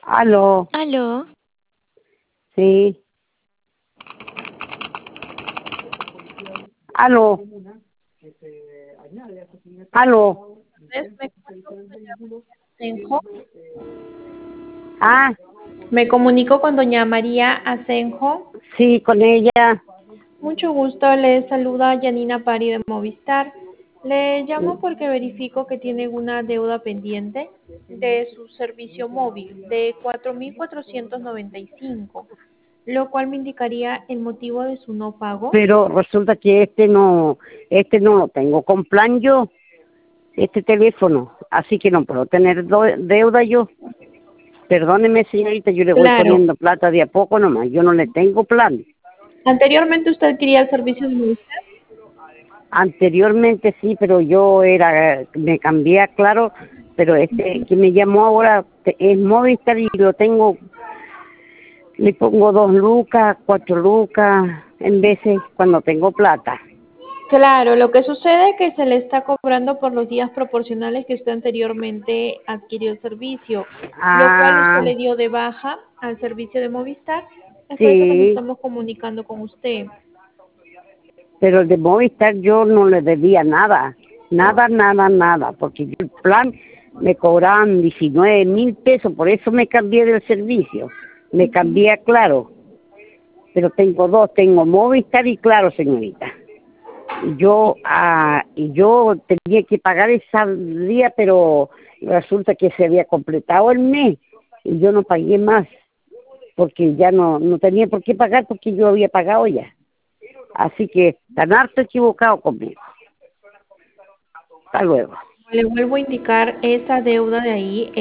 Aló, Aló, sí, aló, aló. me comunico con doña Asenjo. Ah, Me comunico con doña María Asenjo. sí, con ella. Mucho gusto, le saluda Yanina Pari de Movistar. Le llamo porque verifico que tiene una deuda pendiente de su servicio móvil de 4.495, lo cual me indicaría el motivo de su no pago. Pero resulta que este no lo tengo con plan yo, este teléfono, así que no puedo tener deuda yo. Perdóneme, señorita, yo le voy Claro, poniendo plata de a poco nomás, yo no le tengo plan. anteriormente usted adquiría el servicio de Movistar. Anteriormente sí, pero me cambié a Claro, pero este que me llamó ahora es Movistar y lo tengo. Le pongo 2 lucas, 4 lucas, en veces cuando tengo plata. Claro, lo que sucede es que se le está cobrando por los días proporcionales que usted anteriormente adquirió el servicio, lo cual usted Ah, le dio de baja al servicio de Movistar. Es por eso que nos sí, estamos comunicando con usted. pero el de Movistar yo no le debía nada, nada, porque yo el plan me cobraban 19.000 pesos, por eso me cambié del servicio, me cambié a Claro, pero tengo dos, tengo Movistar y Claro, señorita. Y yo tenía que pagar ese día, pero resulta que se había completado el mes y yo no pagué más porque ya no tenía por qué pagar porque yo había pagado ya. Así que están harto equivocado conmigo. Hasta luego. Le vuelvo a indicar esa deuda de ahí.